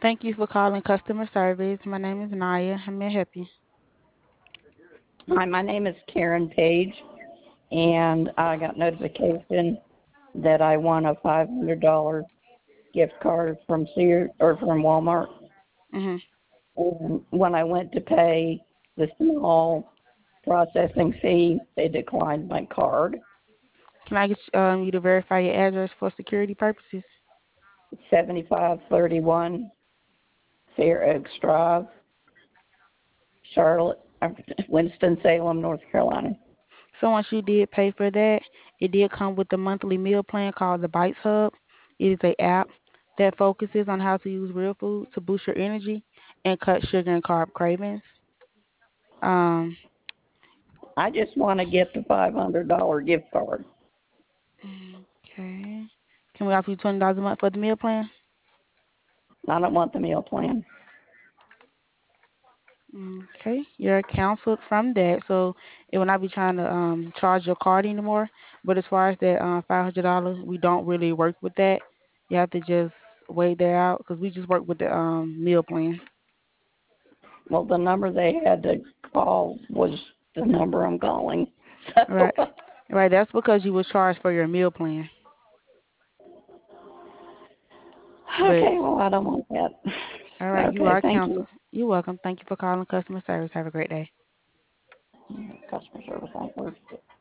Thank you for calling customer service. My name is Naya. How may I help you? Hi, my name is Karen Page, and I got notification that I won a $500 gift card from Sears or from Walmart. Mhm. And when I went to pay the small processing fee, they declined my card. Can I get you to verify your address for security purposes? 7531 Fair Oaks Drive, Charlotte, Winston-Salem, North Carolina. So once you did pay for that, it did come with a monthly meal plan called the Bites Hub. It is a app that focuses on how to use real food to boost your energy and cut sugar and carb cravings. Um, I just want to get the $500 gift card. okay. Can we offer you $20 a month for the meal plan? I don't want the meal plan. Okay, you're counseled from that, so it will not be trying to charge your card anymore. But as far as that $500, we don't really work with that. You have to just wait that out because we just work with the meal plan. Well, the number they had to call was the number I'm calling. Right, right. That's because you was charged for your meal plan. But Okay, well, I don't want that. all right, you Okay, are thank counseled. you. You're welcome. Thank you for calling customer service. Have a great day. Customer service, I worked.